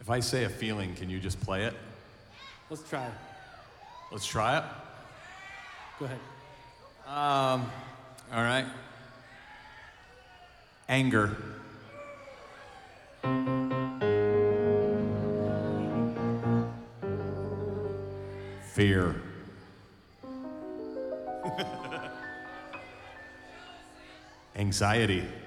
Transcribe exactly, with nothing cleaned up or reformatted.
If I say a feeling, can you just play it? Let's try. Let's try it. Go ahead. Um, all right. Anger. Fear. Anxiety.